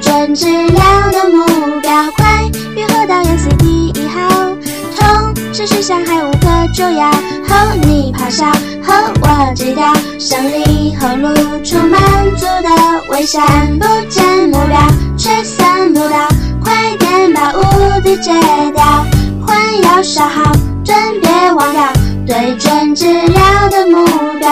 准治疗的目标，快愈合到氧 CD1号。痛持续伤害无可救药，后你咆哮，后我戒掉，胜利后露出满足的微笑，看不见目标却散不到，快点把无敌戒掉，换药消耗，准别忘掉，对准治疗的目标。